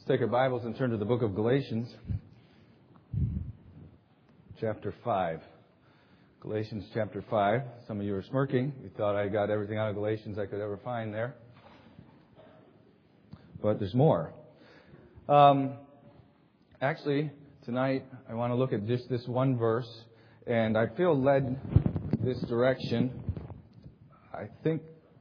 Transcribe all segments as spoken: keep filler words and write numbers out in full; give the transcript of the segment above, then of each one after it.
Take our Bibles and turn to the book of Galatians, chapter five. Galatians chapter five. Some of you are smirking. You thought I got everything out of Galatians I could ever find there. But there's more. Um, actually, tonight I want to look at just this one verse, and I feel led this direction. I think...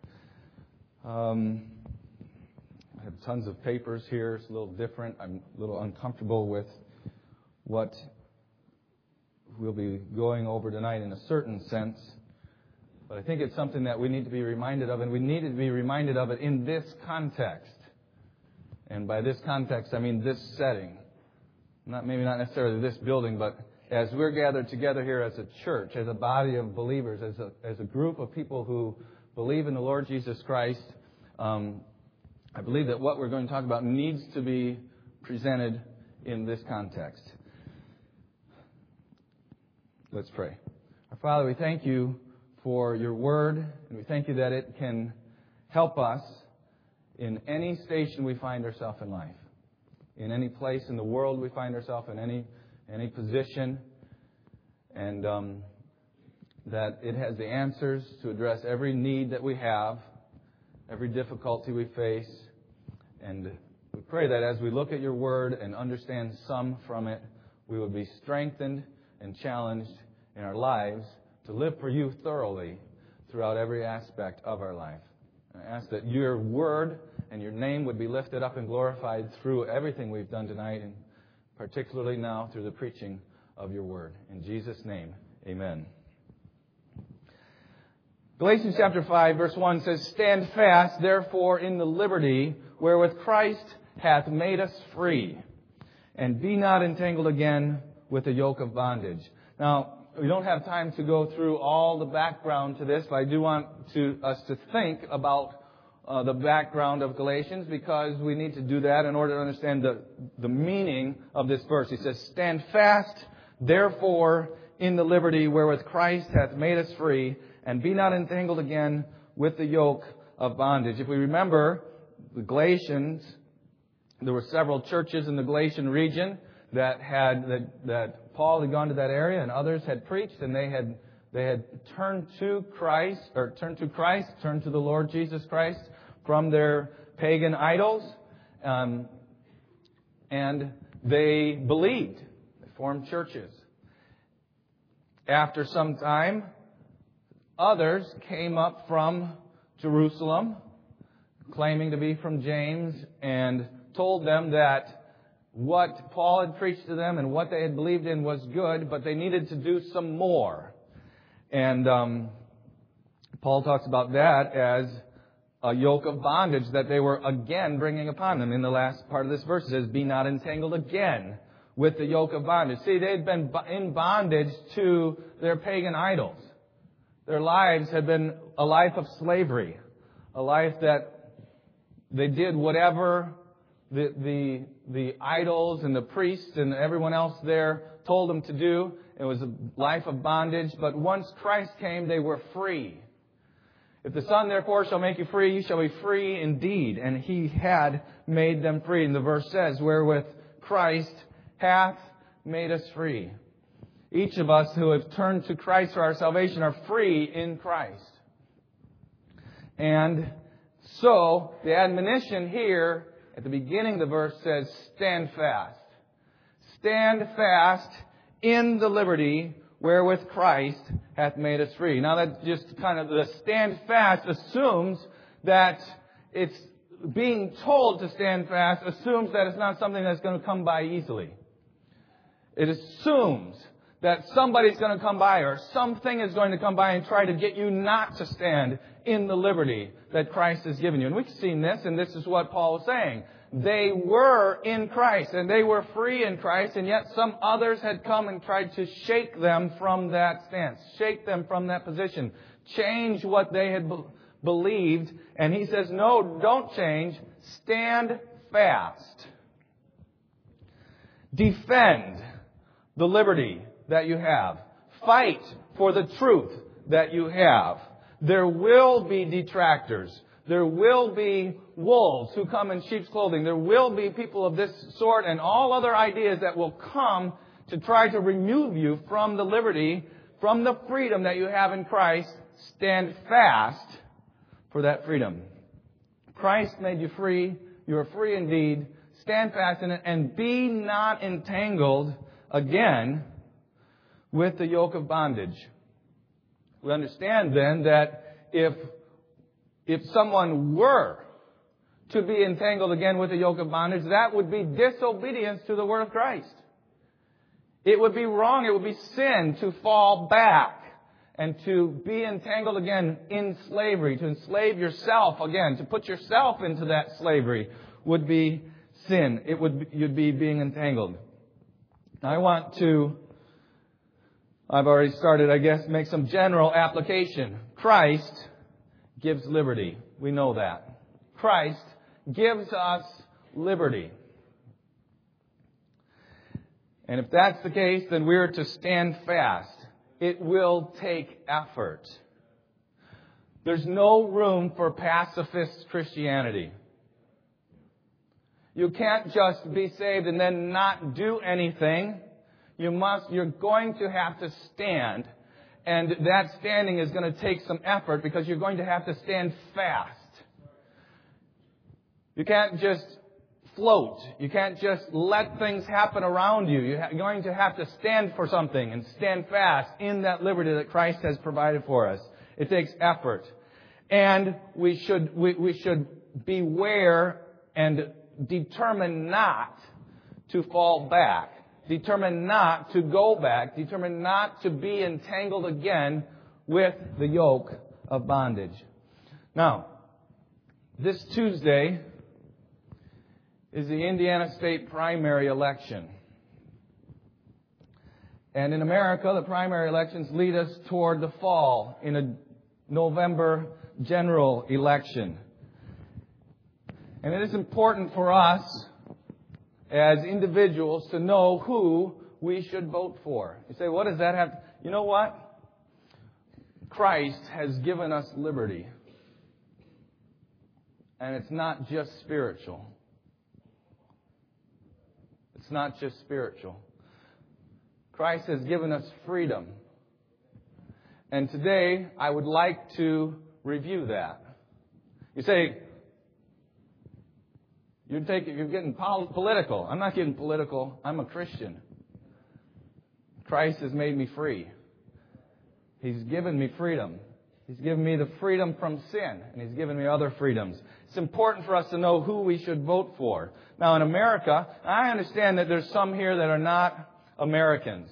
Um, I have tons of papers here. It's a little different. I'm a little uncomfortable with what we'll be going over tonight in a certain sense. But I think it's something that we need to be reminded of, and we need to be reminded of it in this context. And by this context, I mean this setting. Not maybe not necessarily this building, but as we're gathered together here as a church, as a body of believers, as a, as a group of people who believe in the Lord Jesus Christ, um, I believe that what we're going to talk about needs to be presented in this context. Let's pray. Our Father, we thank you for your word, and we thank you that it can help us in any station we find ourselves in life, in any place in the world we find ourselves in, any any position, and um, that it has the answers to address every need that we have, every difficulty we face. And we pray that as we look at your word and understand some from it, we will be strengthened and challenged in our lives to live for you thoroughly throughout every aspect of our life. And I ask that your word and your name would be lifted up and glorified through everything we've done tonight, and particularly now through the preaching of your word. In Jesus' name, amen. Galatians chapter five, verse one says, "Stand fast, therefore, in the liberty wherewith Christ hath made us free, and be not entangled again with the yoke of bondage." Now, we don't have time to go through all the background to this, but I do want to, us to think about uh, the background of Galatians, because we need to do that in order to understand the, the meaning of this verse. He says, "Stand fast, therefore, in the liberty wherewith Christ hath made us free, and be not entangled again with the yoke of bondage." If we remember, the Galatians, there were several churches in the Galatian region that had that, that Paul had gone to that area, and others had preached, and they had they had turned to Christ, or turned to Christ, turned to the Lord Jesus Christ from their pagan idols, um, and they believed. They formed churches. After some time, others came up from Jerusalem, claiming to be from James, and told them that what Paul had preached to them and what they had believed in was good, but they needed to do some more. And um, Paul talks about that as a yoke of bondage that they were again bringing upon them. In the last part of this verse, it says, "Be not entangled again with the yoke of bondage." See, they had been in bondage to their pagan idols. Their lives had been a life of slavery, a life that they did whatever the, the, the idols and the priests and everyone else there told them to do. It was a life of bondage. But once Christ came, they were free. "If the Son therefore shall make you free, you shall be free indeed." And He had made them free. And the verse says, "Wherewith Christ hath made us free." Each of us who have turned to Christ for our salvation are free in Christ. And so, the admonition here at the beginning of the verse says, "Stand fast. Stand fast in the liberty wherewith Christ hath made us free." Now that just kind of, the stand fast assumes that it's being told to stand fast, assumes that it's not something that's going to come by easily. It assumes that somebody's going to come by, or something is going to come by and try to get you not to stand in the liberty that Christ has given you. And we've seen this, and this is what Paul is saying. They were in Christ, and they were free in Christ, and yet some others had come and tried to shake them from that stance, shake them from that position, change what they had be- believed. And he says, no, don't change. Stand fast. Defend the liberty that you have. Fight for the truth that you have. There will be detractors. There will be wolves who come in sheep's clothing. There will be people of this sort and all other ideas that will come to try to remove you from the liberty, from the freedom that you have in Christ. Stand fast for that freedom. Christ made you free. You are free indeed. Stand fast in it and be not entangled again with the yoke of bondage. We understand then that if, if someone were to be entangled again with the yoke of bondage, that would be disobedience to the word of Christ. It would be wrong, it would be sin to fall back and to be entangled again in slavery, to enslave yourself again, to put yourself into that slavery would be sin. It would, you'd be being entangled. I want to I've already started, I guess, make some general application. Christ gives liberty. We know that. Christ gives us liberty. And if that's the case, then we're to stand fast. It will take effort. There's no room for pacifist Christianity. You can't just be saved and then not do anything. You must, you're going to have to stand. And that standing is going to take some effort because you're going to have to stand fast. You can't just float. You can't just let things happen around you. You're going to have to stand for something and stand fast in that liberty that Christ has provided for us. It takes effort. And we should, we, we should beware and determine not to fall back. Determined not to go back. Determined not to be entangled again with the yoke of bondage. Now, this Tuesday is the Indiana State primary election. And in America, the primary elections lead us toward the fall in a November general election. And it is important for us as individuals to know who we should vote for. You say, what does that have? You know what? Christ has given us liberty. And it's not just spiritual. It's not just spiritual. Christ has given us freedom. And today, I would like to review that. You say, You're taking, you're getting political. I'm not getting political. I'm a Christian. Christ has made me free. He's given me freedom. He's given me the freedom from sin, and He's given me other freedoms. It's important for us to know who we should vote for. Now, in America, I understand that there's some here that are not Americans.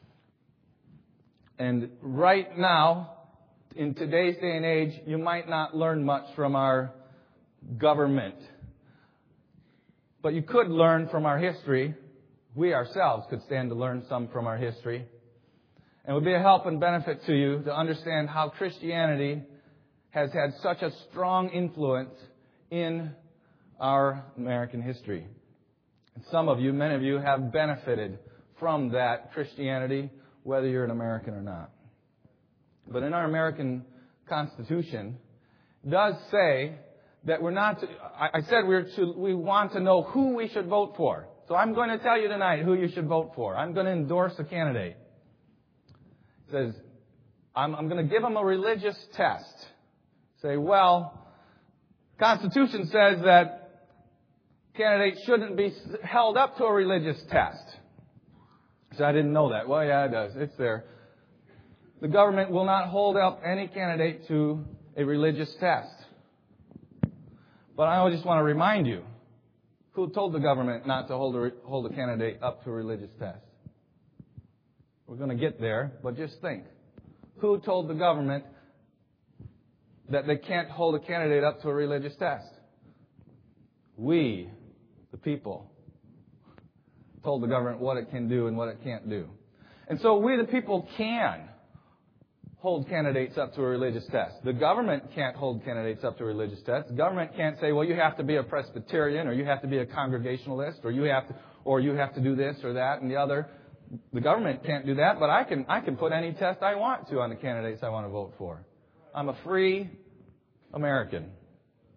And right now, in today's day and age, you might not learn much from our government. But you could learn from our history. We ourselves could stand to learn some from our history. And it would be a help and benefit to you to understand how Christianity has had such a strong influence in our American history. And some of you, many of you, have benefited from that Christianity, whether you're an American or not. But in our American Constitution, it does say that we're not, to, I said we're to, we want to know who we should vote for. So I'm going to tell you tonight who you should vote for. I'm going to endorse a candidate. It says, I'm, I'm going to give them a religious test. Say, well, Constitution says that candidates shouldn't be held up to a religious test. So I didn't know that. Well, yeah, it does. It's there. The government will not hold up any candidate to a religious test. But I just want to remind you, who told the government not to hold a, hold a candidate up to a religious test? We're going to get there, but just think. Who told the government that they can't hold a candidate up to a religious test? We, the people, told the government what it can do and what it can't do. And so we, the people, can hold candidates up to a religious test. The government can't hold candidates up to a religious test. The government can't say, well, you have to be a Presbyterian, or you have to be a Congregationalist, or you have to, or you have to do this or that and the other. The government can't do that, but I can, I can put any test I want to on the candidates I want to vote for. I'm a free American.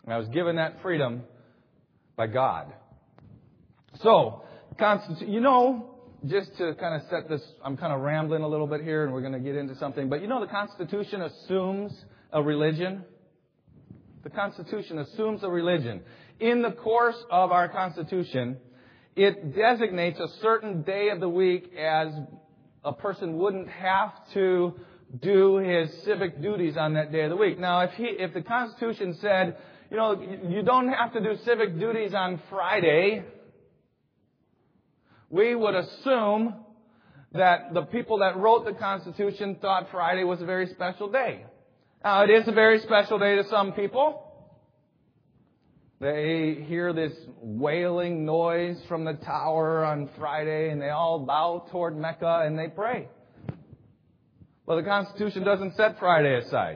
And I was given that freedom by God. So, Constitu- you know, just to kind of set this, I'm kind of rambling a little bit here and we're going to get into something, but you know the Constitution assumes a religion? The Constitution assumes a religion. In the course of our Constitution, it designates a certain day of the week as a person wouldn't have to do his civic duties on that day of the week. Now, if he, if the Constitution said, you know, you don't have to do civic duties on Friday, we would assume that the people that wrote the Constitution thought Friday was a very special day. Now, it is a very special day to some people. They hear this wailing noise from the tower on Friday and they all bow toward Mecca and they pray. Well, the Constitution doesn't set Friday aside.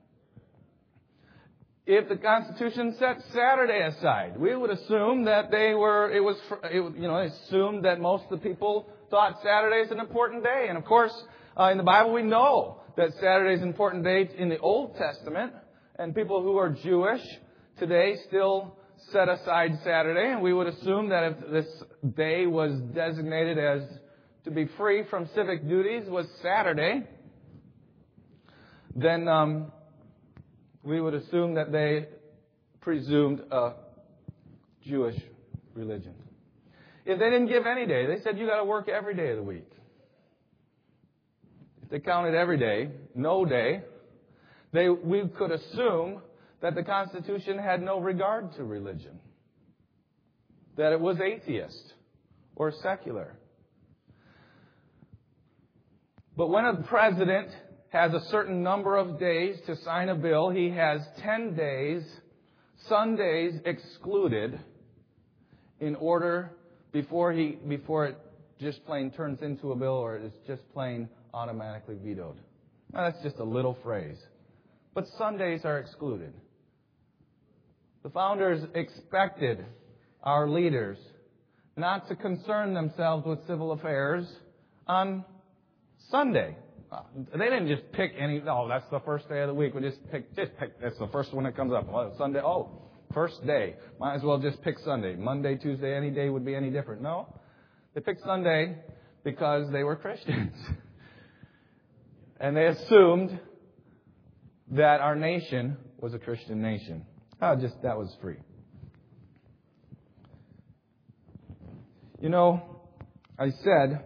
If the Constitution set Saturday aside, we would assume that they were, it was, it, you know, assumed that most of the people thought Saturday is an important day. And of course, uh, in the Bible we know that Saturday is an important day in the Old Testament. And people who are Jewish today still set aside Saturday. And we would assume that if this day was designated as to be free from civic duties was Saturday, then um, we would assume that they presumed a Jewish religion. If they didn't give any day, they said you got to work every day of the week. If they counted every day, no day, they we could assume that the Constitution had no regard to religion, that it was atheist or secular. But when a president has a certain number of days to sign a bill, he has ten days, Sundays excluded, in order before he before it just plain turns into a bill or it is just plain automatically vetoed. Now that's just a little phrase. But Sundays are excluded. The founders expected our leaders not to concern themselves with civil affairs on Sunday. They didn't just pick any, oh, that's the first day of the week. We just pick, just pick, that's the first one that comes up. Oh, Sunday, oh, first day. Might as well just pick Sunday. Monday, Tuesday, any day would be any different. No. They picked Sunday because they were Christians. And they assumed that our nation was a Christian nation. Oh, just, that was free. You know, I said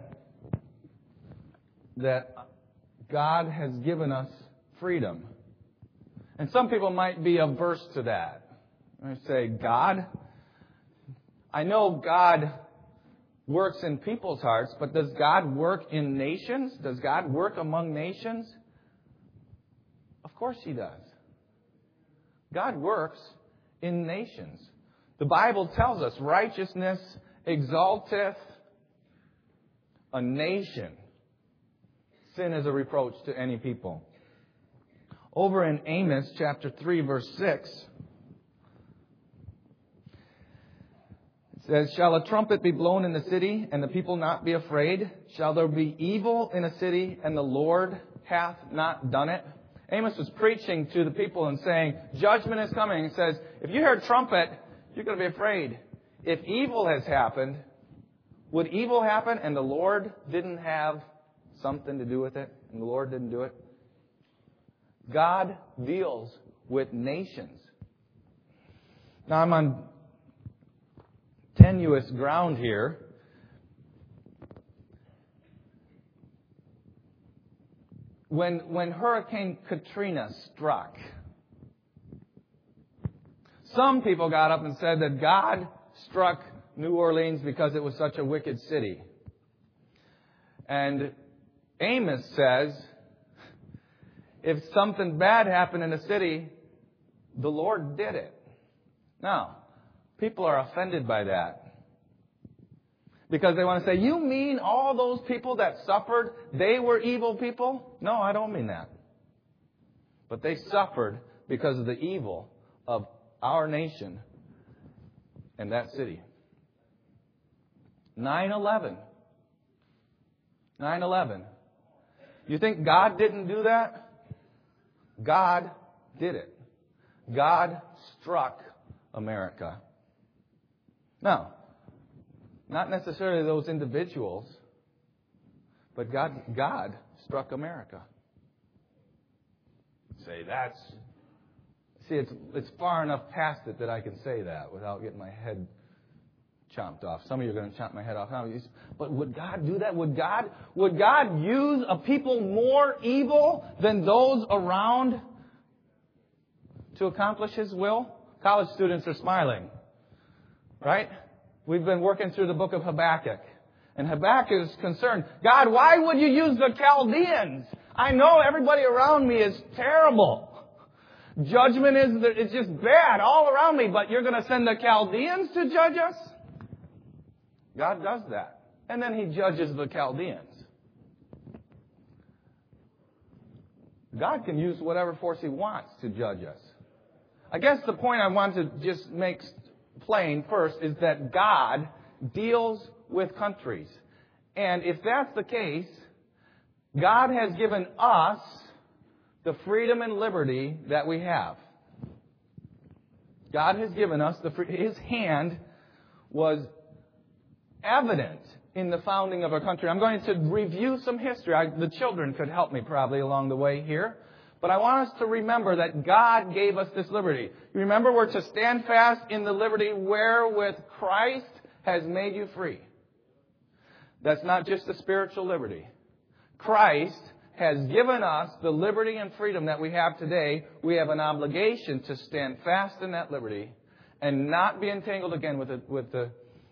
that God has given us freedom. And some people might be averse to that. I say, God? I know God works in people's hearts, but does God work in nations? Does God work among nations? Of course He does. God works in nations. The Bible tells us righteousness exalteth a nation. Sin is a reproach to any people. Over in Amos chapter three, verse six, it says, "Shall a trumpet be blown in the city, and the people not be afraid? Shall there be evil in a city, and the Lord hath not done it?" Amos was preaching to the people and saying, judgment is coming. He says, if you hear a trumpet, you're going to be afraid. If evil has happened, would evil happen and the Lord didn't have something to do with it, and the Lord didn't do it? God deals with nations. Now, I'm on tenuous ground here. When, when Hurricane Katrina struck, some people got up and said that God struck New Orleans because it was such a wicked city. And Amos says, if something bad happened in a city, the Lord did it. Now, people are offended by that. Because they want to say, you mean all those people that suffered, they were evil people? No, I don't mean that. But they suffered because of the evil of our nation and that city. nine eleven. nine eleven. You think God didn't do that? God did it. God struck America. Now, not necessarily those individuals, but God, God struck America. Say that's, see, it's, it's far enough past it that I can say that without getting my head chomped off. Some of you are going to chomp my head off now. But would God do that? Would God, would God use a people more evil than those around to accomplish His will? College students are smiling, right? We've been working through the book of Habakkuk. And Habakkuk is concerned. God, why would you use the Chaldeans? I know everybody around me is terrible. Judgment is it's just bad all around me, but you're going to send the Chaldeans to judge us? God does that. And then He judges the Chaldeans. God can use whatever force He wants to judge us. I guess the point I want to just make plain first is that God deals with countries. And if that's the case, God has given us the freedom and liberty that we have. God has given us the free, His hand was evident in the founding of our country. I'm going to review some history. I, the children could help me probably along the way here. But I want us to remember that God gave us this liberty. You remember we're to stand fast in the liberty wherewith Christ has made you free. That's not just a spiritual liberty. Christ has given us the liberty and freedom that we have today. We have an obligation to stand fast in that liberty and not be entangled again with the, with the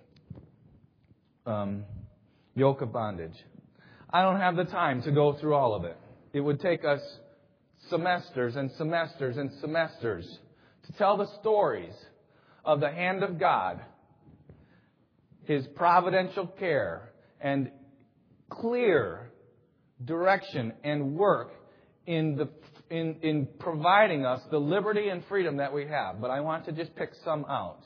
um, yoke of bondage. I don't have the time to go through all of it. It would take us semesters and semesters and semesters to tell the stories of the hand of God, His providential care, and clear direction and work in the in in providing us the liberty and freedom that we have. But I want to just pick some out.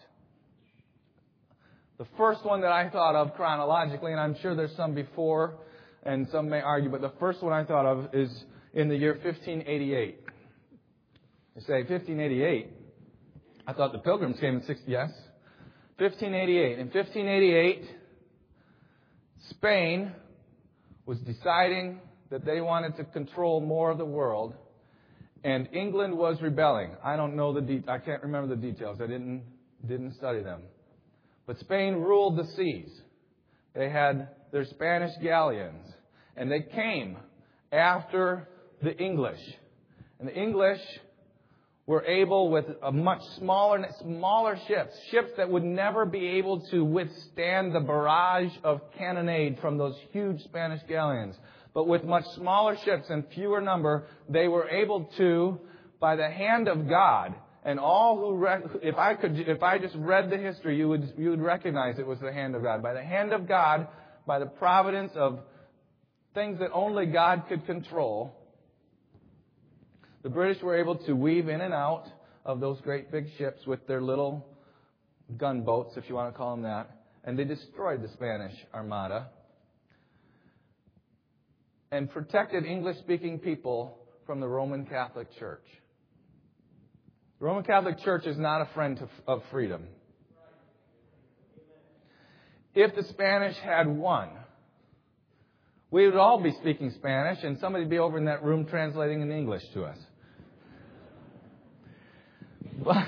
The first one that I thought of chronologically, and I'm sure there's some before, and some may argue, but the first one I thought of is in the year fifteen eighty-eight. You say fifteen eighty-eight? I thought the Pilgrims came in sixty. Yes, fifteen eighty-eight. In fifteen eighty-eight, Spain was deciding that they wanted to control more of the world, and England was rebelling. I don't know the de- I can't remember the details. I didn't didn't study them. But Spain ruled the seas. They had their Spanish galleons, and they came after the English. And the English were able, with a much smaller, smaller ships, ships that would never be able to withstand the barrage of cannonade from those huge Spanish galleons. But with much smaller ships and fewer number, they were able to, by the hand of God, and all who, re- if I could, if I just read the history, you would, you would recognize it was the hand of God. By the hand of God, by the providence of things that only God could control, the British were able to weave in and out of those great big ships with their little gunboats, if you want to call them that, and they destroyed the Spanish Armada and protected English-speaking people from the Roman Catholic Church. The Roman Catholic Church is not a friend to, of freedom. If the Spanish had won, we would all be speaking Spanish, and somebody would be over in that room translating in English to us. But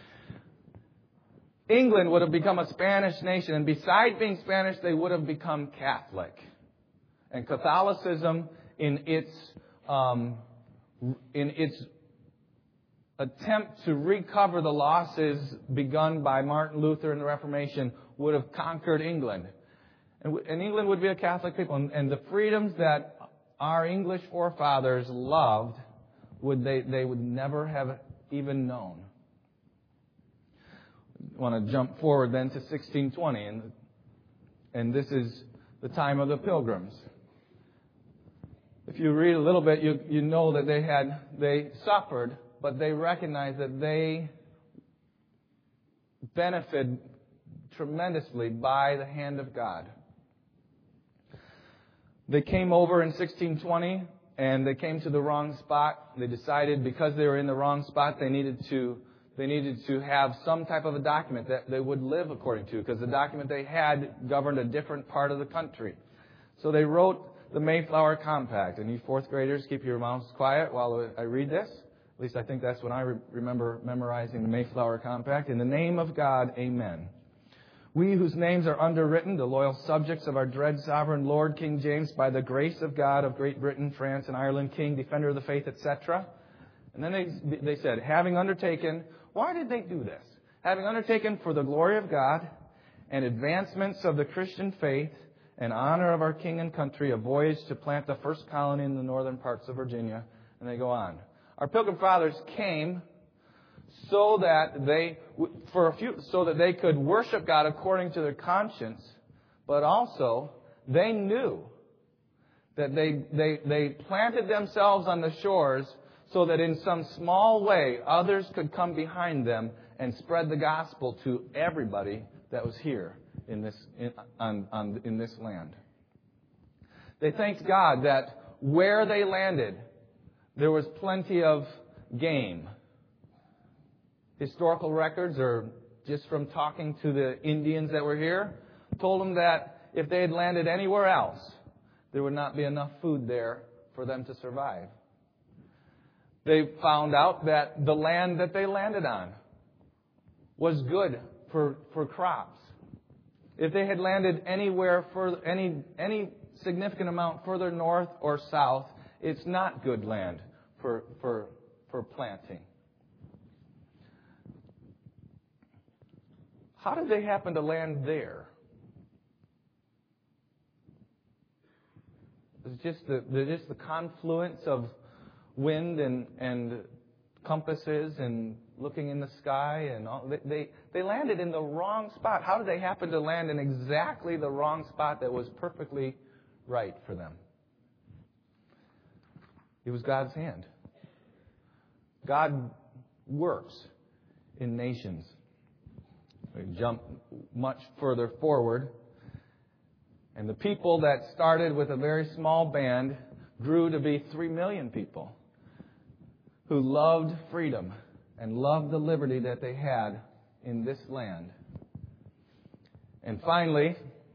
England would have become a Spanish nation, and besides being Spanish, they would have become Catholic. And Catholicism, in its um, in its attempt to recover the losses begun by Martin Luther and the Reformation, would have conquered England. And, and England would be a Catholic people. And, and the freedoms that our English forefathers loved, would they, they would never have even known. I want to jump forward then to sixteen twenty. And, and this is the time of the Pilgrims. If you read a little bit, you, you know that they had, they suffered, but they recognized that they benefited tremendously by the hand of God. They came over in sixteen twenty, and they came to the wrong spot. They decided because they were in the wrong spot, they needed to they needed to have some type of a document that they would live according to, because the document they had governed a different part of the country. So they wrote the Mayflower Compact. And you fourth graders, keep your mouths quiet while I read this. At least I think that's when I re- remember memorizing the Mayflower Compact. In the name of God, amen. We whose names are underwritten, the loyal subjects of our dread sovereign Lord King James, by the grace of God of Great Britain, France, and Ireland, King, Defender of the Faith, et cetera. And then they, they said, having undertaken, why did they do this? Having undertaken for the glory of God and advancements of the Christian faith and honor of our King and country, a voyage to plant the first colony in the northern parts of Virginia. And they go on. Our Pilgrim Fathers came so that they for a few so that they could worship God according to their conscience, but also they knew that they they they planted themselves on the shores so that in some small way others could come behind them and spread the gospel to everybody that was here in this in, on, on in this land. They thanked God that where they landed there was plenty of game. Historical records, or just from talking to the Indians that were here, told them that if they had landed anywhere else, there would not be enough food there for them to survive. They found out that the land that they landed on was good for, for crops. If they had landed anywhere further, any, any significant amount further north or south, it's not good land for, for, for planting. How did they happen to land there? It's just the, the just the confluence of wind and, and compasses and looking in the sky and all. They, they they landed in the wrong spot. How did they happen to land in exactly the wrong spot that was perfectly right for them? It was God's hand. God works in nations. We jump much further forward. And the people that started with a very small band grew to be three million people who loved freedom and loved the liberty that they had in this land. And finally,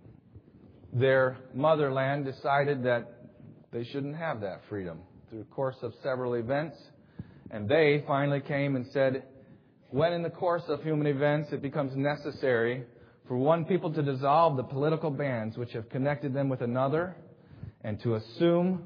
their motherland decided that they shouldn't have that freedom through the course of several events. And they finally came and said, when in the course of human events it becomes necessary for one people to dissolve the political bands which have connected them with another and to assume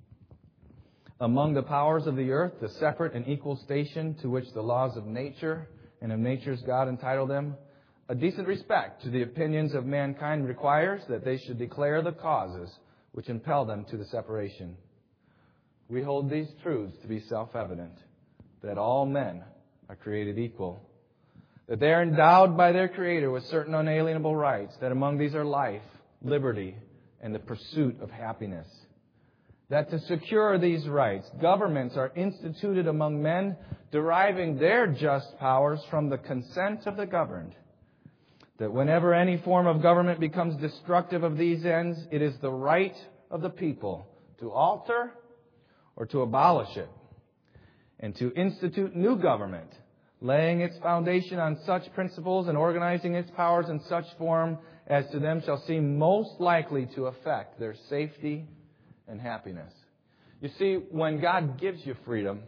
among the powers of the earth the separate and equal station to which the laws of nature and of nature's God entitle them, a decent respect to the opinions of mankind requires that they should declare the causes which impel them to the separation. We hold these truths to be self-evident, that all men are created equal, that they are endowed by their Creator with certain unalienable rights, that among these are life, liberty, and the pursuit of happiness. That to secure these rights, governments are instituted among men, deriving their just powers from the consent of the governed. That whenever any form of government becomes destructive of these ends, it is the right of the people to alter or to abolish it, and to institute new government, laying its foundation on such principles and organizing its powers in such form as to them shall seem most likely to affect their safety and happiness. You see, when God gives you freedom,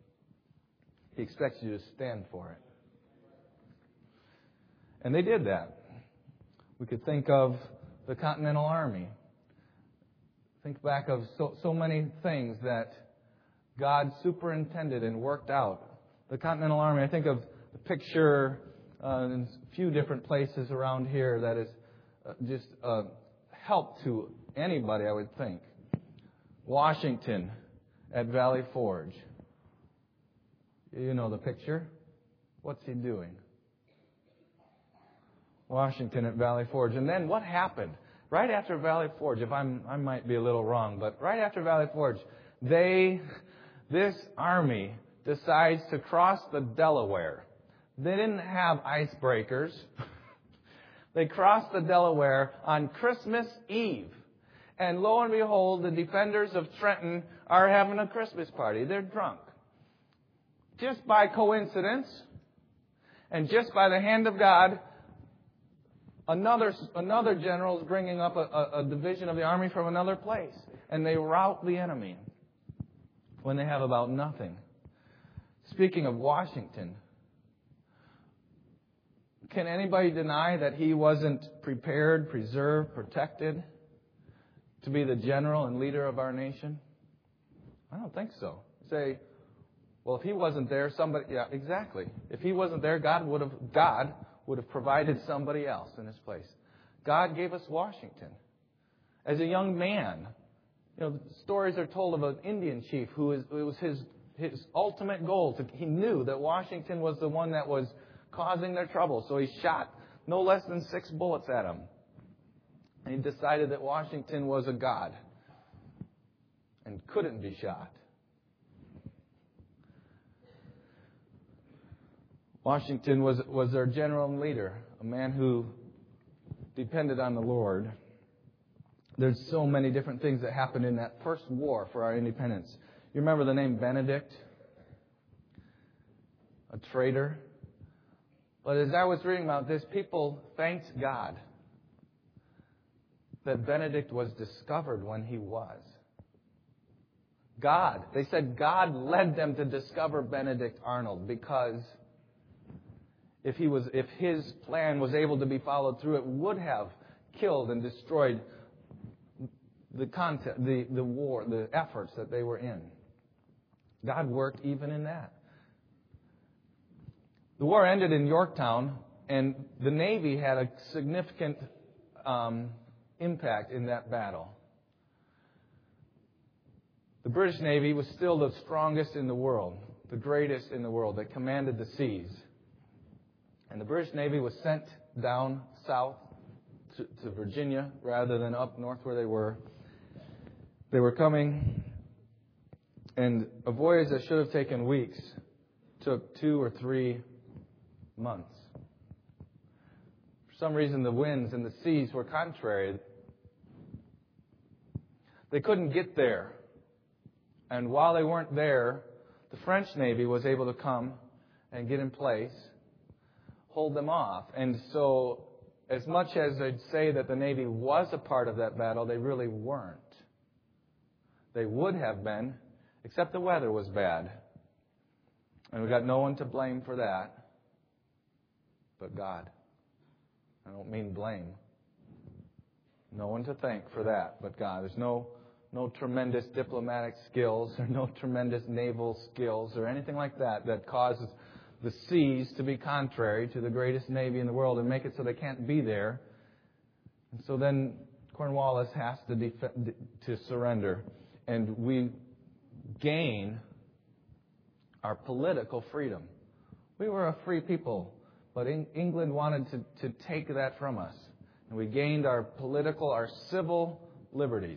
He expects you to stand for it. And they did that. We could think of the Continental Army. Think back of so, so many things that God superintended and worked out. The Continental Army, I think of the picture uh, in a few different places around here that is uh, just a help to anybody, I would think. Washington at Valley Forge. You know the picture. What's he doing? Washington at Valley Forge. And then what happened? Right after Valley Forge, if I'm, I might be a little wrong, but right after Valley Forge, they... This army decides to cross the Delaware. They didn't have icebreakers. They crossed the Delaware on Christmas Eve. And lo and behold, the defenders of Trenton are having a Christmas party. They're drunk. Just by coincidence, And just by the hand of God, another another general is bringing up a, a, a division of the army from another place. And they rout the enemy when they have about nothing. Speaking of Washington, can anybody deny that he wasn't prepared, preserved, protected to be the general and leader of our nation? I don't think so. Say, well, if he wasn't there, somebody, yeah, exactly. If he wasn't there, God would have, God would have provided somebody else in his place. God gave us Washington. As a young man, you know, stories are told of an Indian chief who is, it was his, his ultimate goal. To, he knew that Washington was the one that was causing their trouble. So he shot no less than six bullets at him. And he decided that Washington was a god and couldn't be shot. Washington was, was their general and leader, a man who depended on the Lord. There's so many different things that happened in that first war for our independence. You remember the name Benedict? A traitor. But as I was reading about this, people thanked God that Benedict was discovered when he was. God, they said God led them to discover Benedict Arnold, because if he was, if his plan was able to be followed through, it would have killed and destroyed the content, the, the war, the efforts that they were in. God worked even in that. The war ended in Yorktown, and the Navy had a significant um, impact in that battle. The British Navy was still the strongest in the world, the greatest in the world. They commanded the seas. And the British Navy was sent down south to, to Virginia rather than up north where they were. They were coming, and a voyage that should have taken weeks took two or three months. For some reason, the winds and the seas were contrary. They couldn't get there. And while they weren't there, the French Navy was able to come and get in place, hold them off. And so, as much as they'd say that the Navy was a part of that battle, they really weren't. They would have been, except the weather was bad. And we got no one to blame for that but God. I don't mean blame. No one to thank for that but God. There's no no tremendous diplomatic skills or no tremendous naval skills or anything like that that causes the seas to be contrary to the greatest navy in the world and make it so they can't be there. And so then Cornwallis has to def- to surrender, and we gain our political freedom. We were a free people, but England wanted to, to take that from us. And we gained our political, our civil liberties.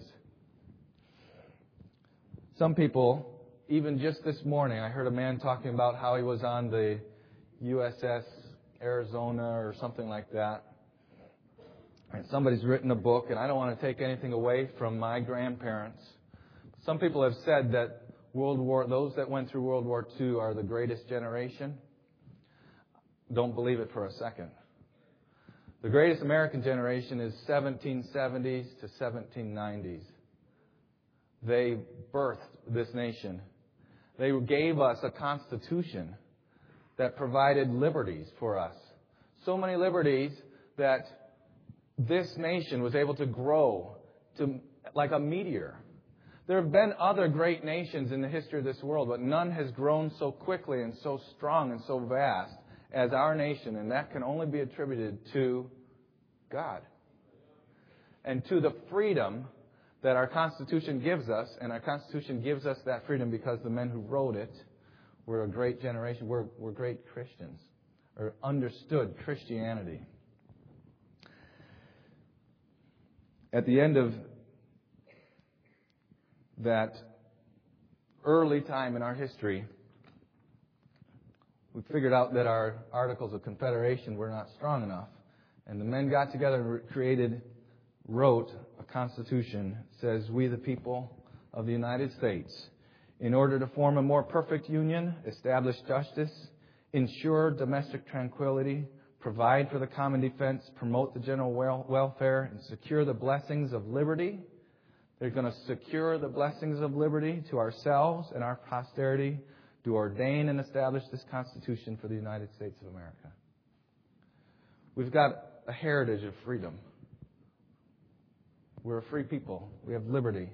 Some people, even just this morning, I heard a man talking about how he was on the U S S Arizona or something like that. And somebody's written a book, and I don't want to take anything away from my grandparents. Some people have said that World War, those that went through World War Two are the greatest generation. Don't believe it for a second. The greatest American generation is seventeen seventies to seventeen nineties. They birthed this nation. They gave us a constitution that provided liberties for us. So many liberties that this nation was able to grow to like a meteor. There have been other great nations in the history of this world, but none has grown so quickly and so strong and so vast as our nation, and that can only be attributed to God and to the freedom that our Constitution gives us. And our Constitution gives us that freedom because the men who wrote it were a great generation, were, were great Christians, or understood Christianity. At the end of that early time in our history, we figured out that our Articles of Confederation were not strong enough. And the men got together and created, wrote a constitution. It says, "We the people of the United States, in order to form a more perfect union, establish justice ensure domestic tranquility, provide for the common defense, promote the general wel- welfare, and secure the blessings of liberty. They're going to secure the blessings of liberty to ourselves and our posterity, to ordain and establish this Constitution for the United States of America. We've got a heritage of freedom. We're a free people. We have liberty.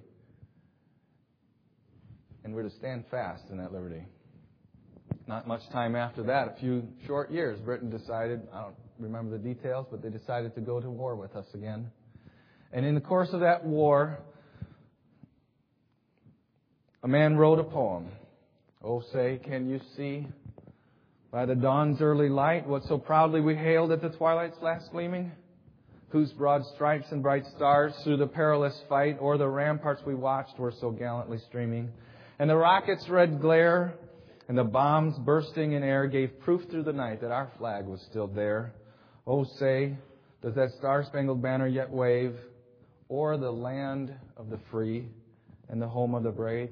And we're to stand fast in that liberty. Not much time after that, a few short years, Britain decided, I don't remember the details, but they decided to go to war with us again. And in the course of that war, a man wrote a poem. Oh, say, can you see by the dawn's early light what so proudly we hailed at the twilight's last gleaming? Whose broad stripes and bright stars through the perilous fight o'er the ramparts we watched were so gallantly streaming. And the rockets' red glare and the bombs bursting in air gave proof through the night that our flag was still there. Oh, say, does that star-spangled banner yet wave o'er the land of the free and the home of the brave?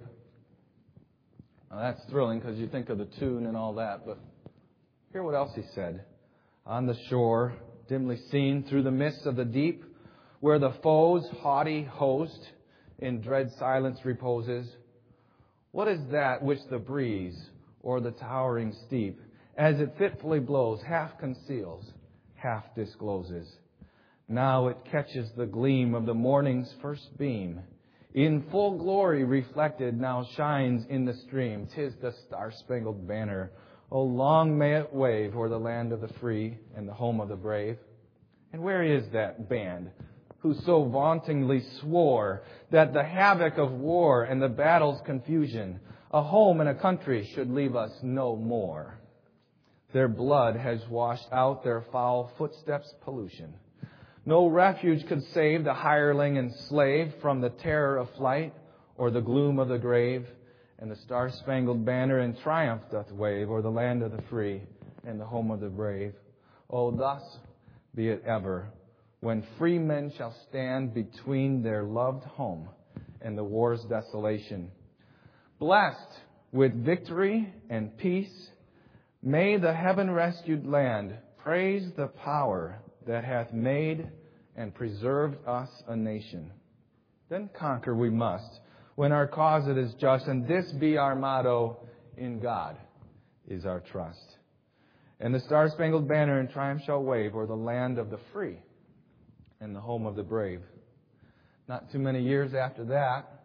Now that's thrilling because you think of the tune and all that, but hear what else he said. On the shore, dimly seen through the mists of the deep, where the foe's haughty host in dread silence reposes, what is that which the breeze or the towering steep, as it fitfully blows, half conceals, half discloses? Now it catches the gleam of the morning's first beam. In full glory reflected, now shines in the stream. 'Tis the star-spangled banner. Oh, long may it wave o'er the land of the free and the home of the brave. And where is that band who so vauntingly swore that the havoc of war and the battle's confusion, a home and a country, should leave us no more? Their blood has washed out their foul footsteps' pollution. No refuge could save the hireling and slave from the terror of flight or the gloom of the grave. And the star-spangled banner in triumph doth wave o'er the land of the free and the home of the brave. Oh, thus be it ever, when free men shall stand between their loved home and the war's desolation. Blessed with victory and peace, may the heaven-rescued land praise the power that hath made and preserved us a nation. Then conquer we must, when our cause it is just, and this be our motto: in God is our trust. And the star-spangled banner in triumph shall wave o'er the land of the free and the home of the brave. Not too many years after that,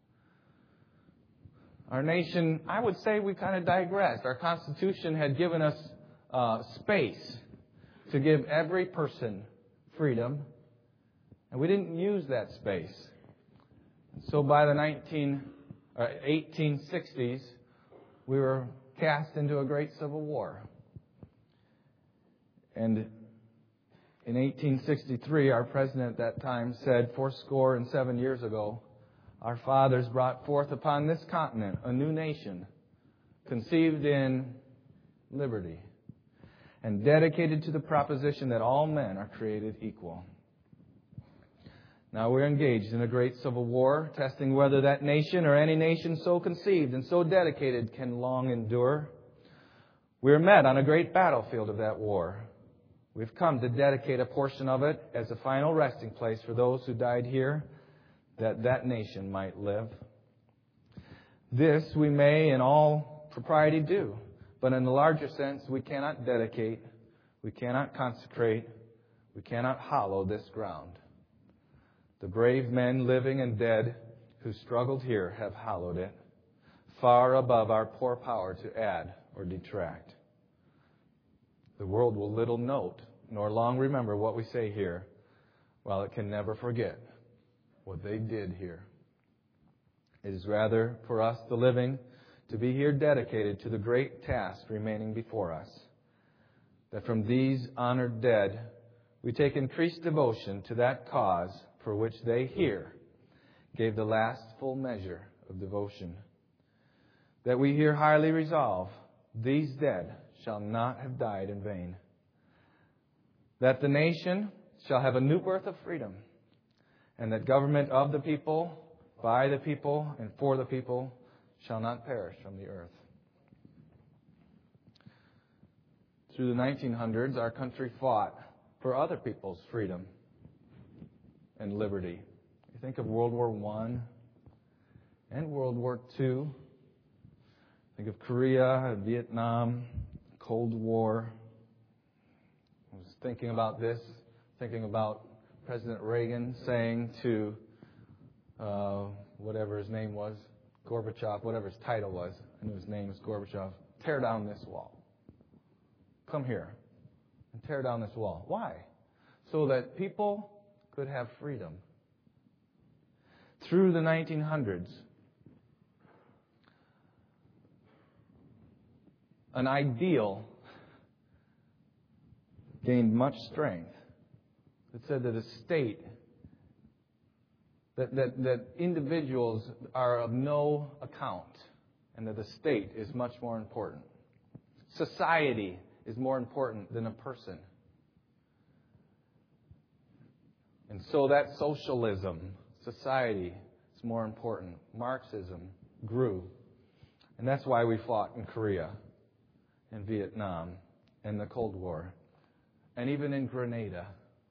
our nation, I would say we kind of digressed. Our Constitution had given us uh, space to give every person freedom, and we didn't use that space. So by the nineteen, or eighteen sixties, we were cast into a great civil war. And in eighteen sixty-three, our president at that time said, fourscore and seven years ago, our fathers brought forth upon this continent a new nation, conceived in liberty, and dedicated to the proposition that all men are created equal. Now we're engaged in a great civil war, testing whether that nation or any nation so conceived and so dedicated can long endure. We're met on a great battlefield of that war. We've come to dedicate a portion of it as a final resting place for those who died here, that that nation might live. This we may in all propriety do, but in the larger sense, we cannot dedicate, we cannot consecrate, we cannot hallow this ground. The brave men living and dead who struggled here have hallowed it, far above our poor power to add or detract. The world will little note nor long remember what we say here, while it can never forget what they did here. It is rather for us, the living, to be here dedicated to the great task remaining before us, that from these honored dead we take increased devotion to that cause for which they here gave the last full measure of devotion. That we here highly resolve, these dead shall not have died in vain. That the nation shall have a new birth of freedom, and that government of the people, by the people, and for the people shall not perish from the earth. through the nineteen hundreds, our country fought for other people's freedom and liberty. You think of World War One and World War Two. Think of Korea, Vietnam, Cold War. I was thinking about this, thinking about President Reagan saying to uh, whatever his name was, Gorbachev, whatever his title was, I knew his name was Gorbachev, tear down this wall. Come here and tear down this wall. Why? So that people could have freedom. Through the nineteen hundreds, an ideal gained much strength. It said that a state, that, that, that individuals are of no account, and that the state is much more important. Society is more important than a person. And so that socialism, society, is more important. Marxism grew. And that's why we fought in Korea, in Vietnam, in the Cold War, and even in Grenada.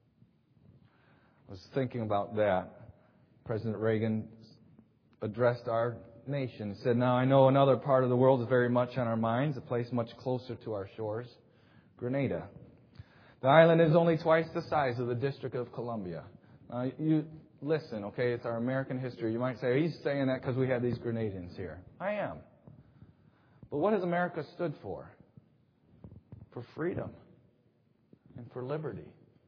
I was thinking about that. President Reagan addressed our nation. He said, now I know another part of the world is very much on our minds, a place much closer to our shores, Grenada. The island is only twice the size of the District of Columbia. Now, you listen, okay, it's our American history. You might say, he's saying that because we have these Grenadians here. I am. But what has America stood for? For freedom and for liberty.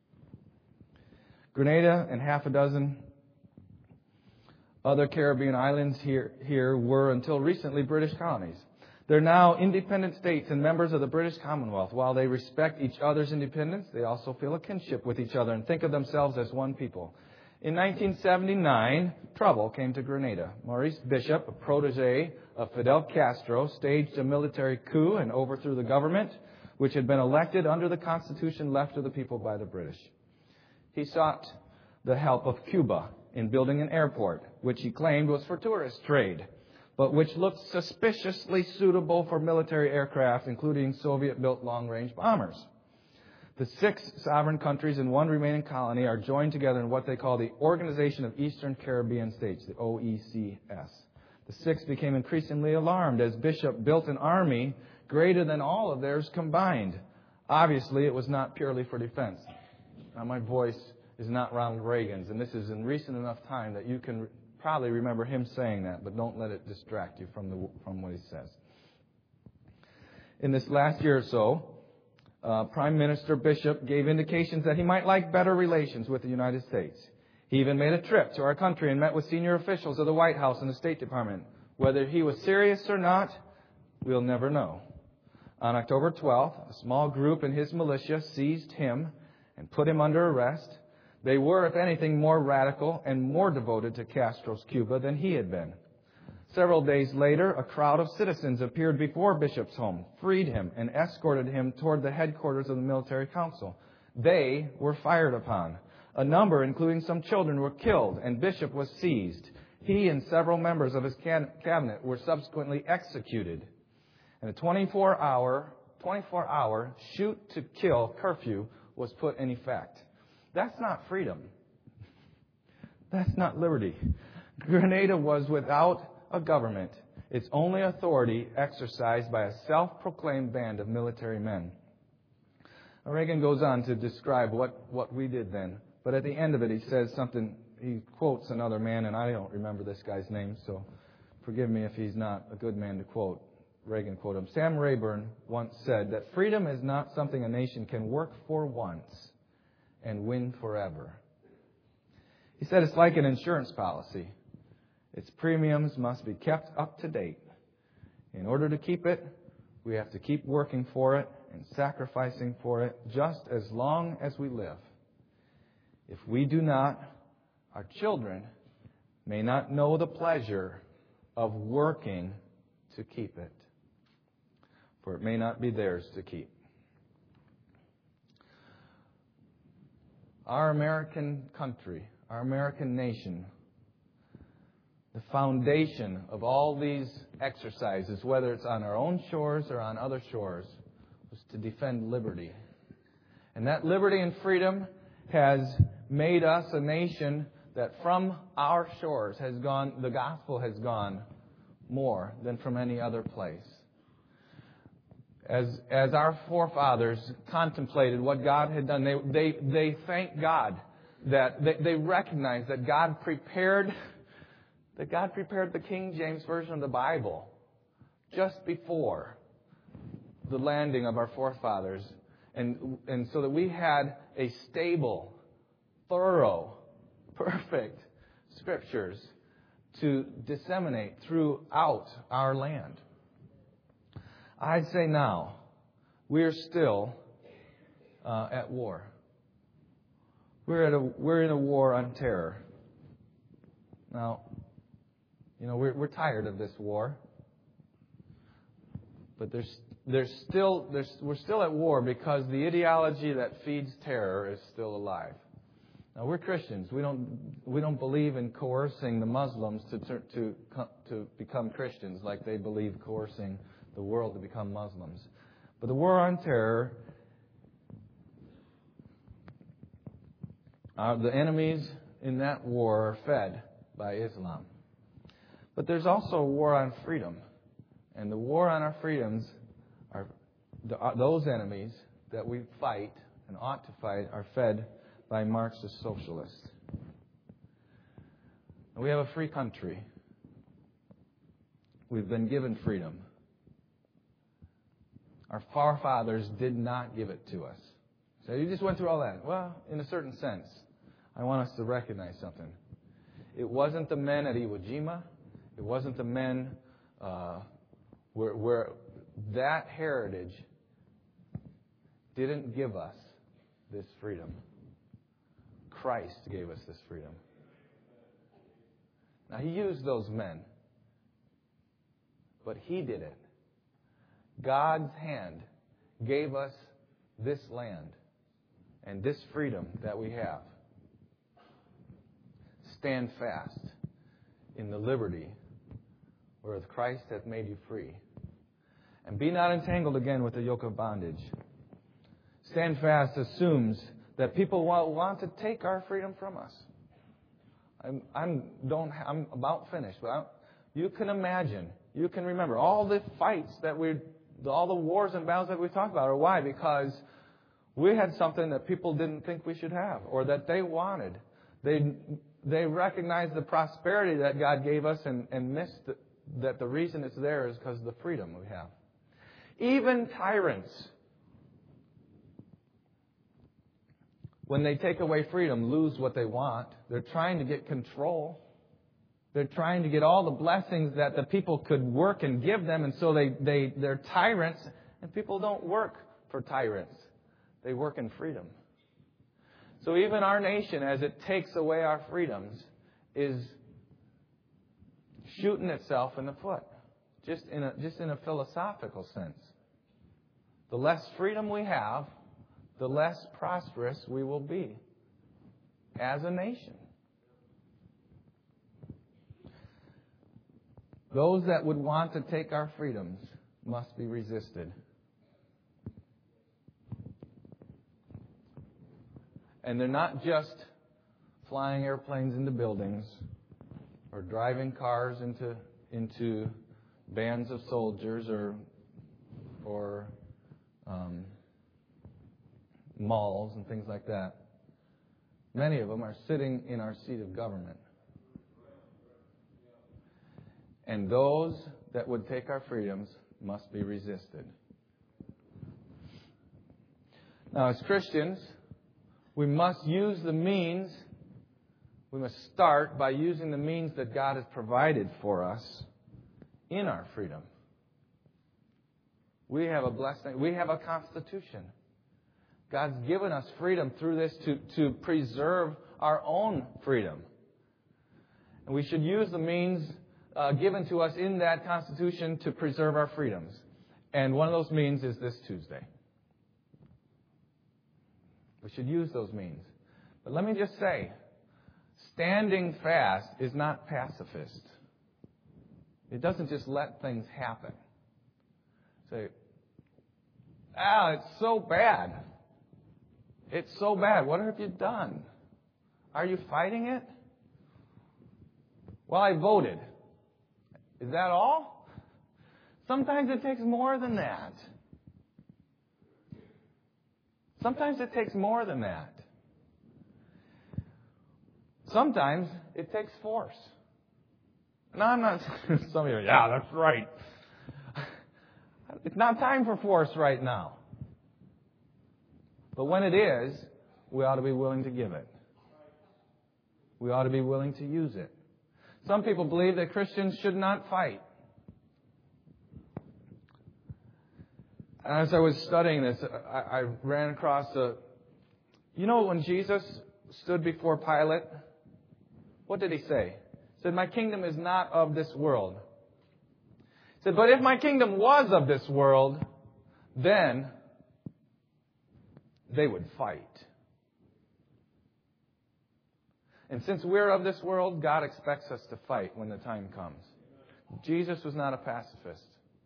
Grenada and half a dozen other Caribbean islands here, here were, until recently, British colonies. They're now independent states and members of the British Commonwealth. While they respect each other's independence, they also feel a kinship with each other and think of themselves as one people. In nineteen seventy-nine, trouble came to Grenada. Maurice Bishop, a protege of Fidel Castro, staged a military coup and overthrew the government, which had been elected under the Constitution left to the people by the British. He sought the help of Cuba in building an airport, which he claimed was for tourist trade, but which looked suspiciously suitable for military aircraft, including Soviet-built long-range bombers. The six sovereign countries and one remaining colony are joined together in what they call the Organization of Eastern Caribbean States, the O E C S. The six became increasingly alarmed as Bishop built an army greater than all of theirs combined. Obviously, it was not purely for defense. Now, my voice is not Ronald Reagan's, and this is in recent enough time that you can probably remember him saying that, but don't let it distract you from the from what he says. In this last year or so, uh, Prime Minister Bishop gave indications that he might like better relations with the United States. He even made a trip to our country and met with senior officials of the White House and the State Department. Whether he was serious or not, we'll never know. On October twelfth, a small group and his militia seized him and put him under arrest. They were, if anything, more radical and more devoted to Castro's Cuba than he had been. Several days later, a crowd of citizens appeared before Bishop's home, freed him, and escorted him toward the headquarters of the military council. They were fired upon. A number, including some children, were killed, and Bishop was seized. He and several members of his cabinet were subsequently executed. And a twenty-four hour, twenty-four hour shoot-to-kill curfew was put in effect. That's not freedom. That's not liberty. Grenada was without a government, its only authority exercised by a self-proclaimed band of military men. Reagan goes on to describe what, what we did then. But at the end of it, he says something, he quotes another man, and I don't remember this guy's name, so forgive me if he's not a good man to quote. Reagan quoted him. Sam Rayburn once said that freedom is not something a nation can work for once and win forever. He said it's like an insurance policy. Its premiums must be kept up to date. In order to keep it, we have to keep working for it and sacrificing for it just as long as we live. If we do not, our children may not know the pleasure of working to keep it, for it may not be theirs to keep. Our American country, our American nation, the foundation of all these exercises, whether it's on our own shores or on other shores, was to defend liberty. And that liberty and freedom has made us a nation that from our shores has gone, the gospel has gone more than from any other place. As, as our forefathers contemplated what God had done, they, they, they thanked God that they, they recognized that God prepared, that God prepared the King James Version of the Bible just before the landing of our forefathers. And, and so that we had a stable, thorough, perfect Scriptures to disseminate throughout our land. I'd say now, we're still uh, at war. We're at a we're in a war on terror. Now, you know we're we're tired of this war, but there's there's still there's we're still at war because the ideology that feeds terror is still alive. Now we're Christians. We don't we don't believe in coercing the Muslims to to to become Christians like they believe coercing the world to become Muslims. But the war on terror, uh, the enemies in that war are fed by Islam. But there's also a war on freedom. And the war on our freedoms, are the, uh, those enemies that we fight and ought to fight are fed by Marxist socialists. And we have a free country. We've been given freedom. Our forefathers did not give it to us. So you just went through all that. Well, in a certain sense, I want us to recognize something. It wasn't the men at Iwo Jima. It wasn't the men uh, where, where that heritage didn't give us this freedom. Christ gave us this freedom. Now, He used those men, but He did it. God's hand gave us this land and this freedom that we have. Stand fast in the liberty wherewith Christ hath made you free. And be not entangled again with the yoke of bondage. Stand fast assumes that people want to take our freedom from us. I'm, I'm, don't, I'm about finished, but I'm, you can imagine, you can remember all the fights that we all the wars and battles that we talked about are why? Because we had something that people didn't think we should have or that they wanted. They they recognized the prosperity that God gave us and, and missed the, that the reason it's there is because of the freedom we have. Even tyrants, when they take away freedom, lose what they want. They're trying to get control. They're trying to get all the blessings that the people could work and give them, and so they, they, they're tyrants, and people don't work for tyrants. They work in freedom. So even our nation, as it takes away our freedoms, is shooting itself in the foot, just in a, just in a philosophical sense. The less freedom we have, the less prosperous we will be as a nation. Those that would want to take our freedoms must be resisted. And they're not just flying airplanes into buildings or driving cars into into bands of soldiers or or um, malls and things like that. Many of them are sitting in our seat of government. And those that would take our freedoms must be resisted. Now, as Christians, we must use the means, we must start by using the means that God has provided for us in our freedom. We have a blessing, we have a constitution. God's given us freedom through this to, to preserve our own freedom. And we should use the means Uh, given to us in that Constitution to preserve our freedoms. And one of those means is this Tuesday. We should use those means. But let me just say, standing fast is not pacifist. It doesn't just let things happen. Say, Ah, it's so bad. It's so bad. What have you done? Are you fighting it? Well, I voted. Is that all? Sometimes it takes more than that. Sometimes it takes more than that. Sometimes it takes force. No, I'm not. Some of you are, yeah, that's right. It's not time for force right now. But when it is, we ought to be willing to give it. We ought to be willing to use it. Some people believe that Christians should not fight. As I was studying this, I, I ran across a... You know when Jesus stood before Pilate, what did he say? He said, my kingdom is not of this world. He said, but if my kingdom was of this world, then they would fight. And since we're of this world, God expects us to fight when the time comes. Jesus was not a pacifist.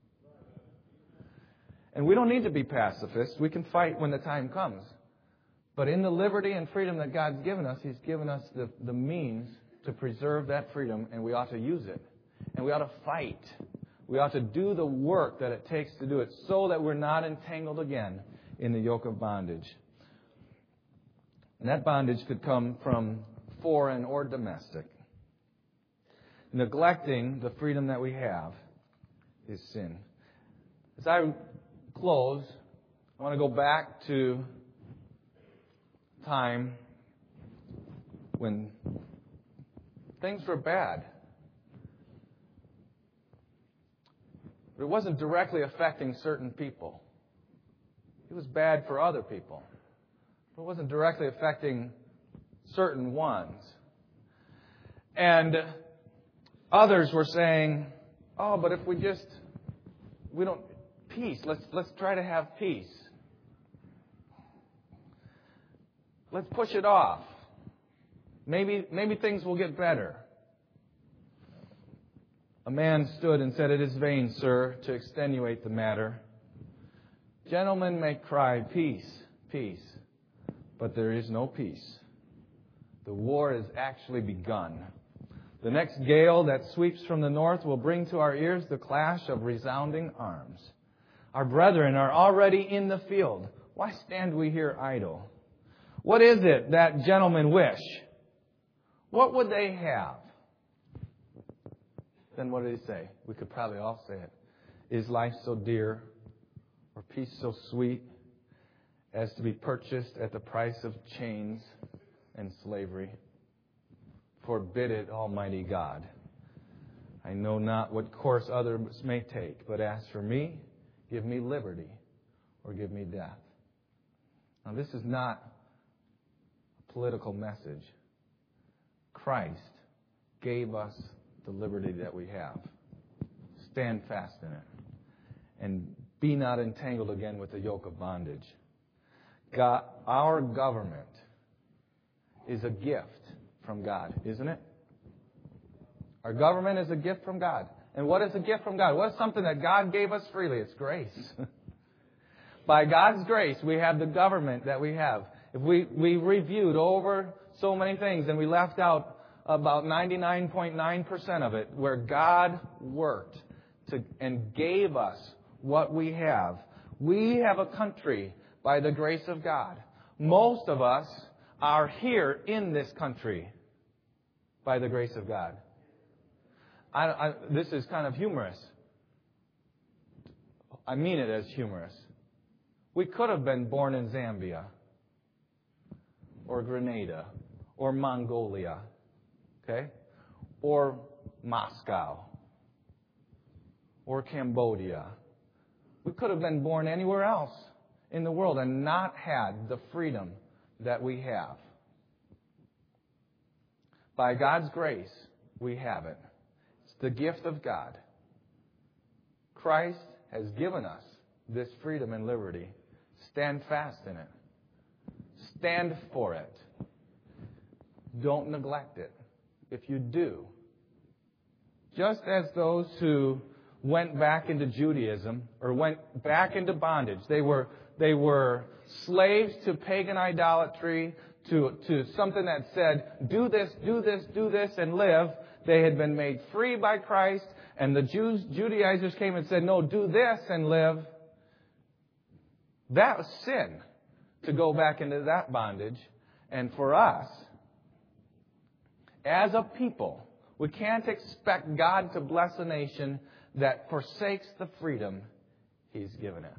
And we don't need to be pacifists. We can fight when the time comes. But in the liberty and freedom that God's given us, He's given us the, the means to preserve that freedom, and we ought to use it. And we ought to fight. We ought to do the work that it takes to do it so that we're not entangled again in the yoke of bondage. And that bondage could come from foreign or domestic. Neglecting the freedom that we have is sin. As I close, I want to go back to time when things were bad. But it wasn't directly affecting certain people. It was bad for other people. But it wasn't directly affecting certain ones. And others were saying, oh, but if we just, we don't, peace, let's, let's try to have peace. Let's push it off. Maybe, maybe things will get better. A man stood and said, it is vain, sir, to extenuate the matter. Gentlemen may cry, peace, peace, but there is no peace. The war has actually begun. The next gale that sweeps from the north will bring to our ears the clash of resounding arms. Our brethren are already in the field. Why stand we here idle? What is it that gentlemen wish? What would they have? Then what did he say? We could probably all say it. Is life so dear, or peace so sweet, as to be purchased at the price of chains and slavery? Forbid it, Almighty God. I know not what course others may take, but as for me, give me liberty or give me death. Now, this is not a political message. Christ gave us the liberty that we have. Stand fast in it. And be not entangled again with the yoke of bondage. God, our government is a gift from God, isn't it? Our government is a gift from God. And what is a gift from God? What is something that God gave us freely? It's grace. By God's grace, we have the government that we have. If we, we reviewed over so many things and we left out about ninety-nine point nine percent of it, where God worked to, and gave us what we have. We have a country by the grace of God. Most of us are here in this country by the grace of God. I, I, this is kind of humorous. I mean it as humorous. We could have been born in Zambia or Grenada or Mongolia, okay, or Moscow or Cambodia. We could have been born anywhere else in the world and not had the freedom that we have. By God's grace, we have it. It's the gift of God. Christ has given us this freedom and liberty. Stand fast in it. Stand for it. Don't neglect it. If you do, just as those who went back into Judaism or went back into bondage. They were they were slaves to pagan idolatry, to, to something that said, do this, do this, do this, and live. They had been made free by Christ, and the Jews, Judaizers came and said, no, do this and live. That was sin, to go back into that bondage. And for us, as a people, we can't expect God to bless a nation that forsakes the freedom He's given it.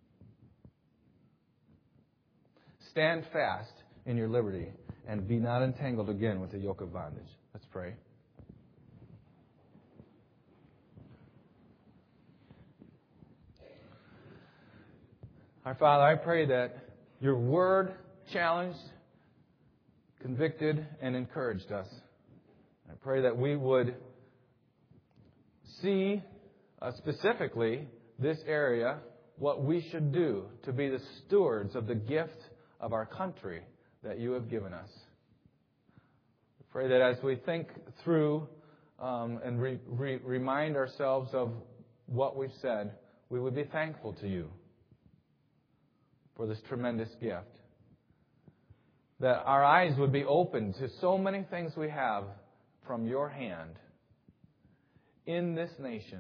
Stand fast in your liberty and be not entangled again with the yoke of bondage. Let's pray. Our Father, I pray that your word challenged, convicted, and encouraged us. I pray that we would see uh, specifically this area, what we should do to be the stewards of the gift of our country that you have given us. I pray that as we think through um, and re- re- remind ourselves of what we've said, we would be thankful to you for this tremendous gift. That our eyes would be open to so many things we have from your hand in this nation.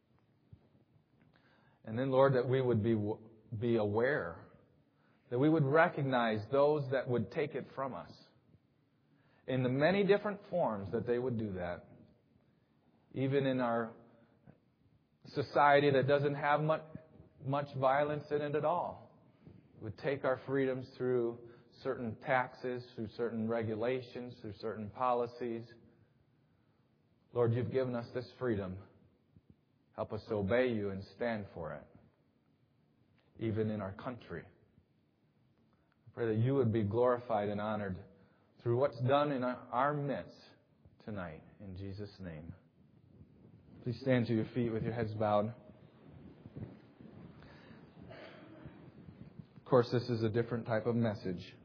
And then, Lord, that we would be be aware, that we would recognize those that would take it from us in the many different forms that they would do that. Even in our society that doesn't have much, much violence in it at all. Would take our freedoms through certain taxes, through certain regulations, through certain policies. Lord, you've given us this freedom. Help us to obey you and stand for it, even in our country. I pray that you would be glorified and honored through what's done in our midst tonight. In Jesus' name. Please stand to your feet with your heads bowed. Of course, this is a different type of message.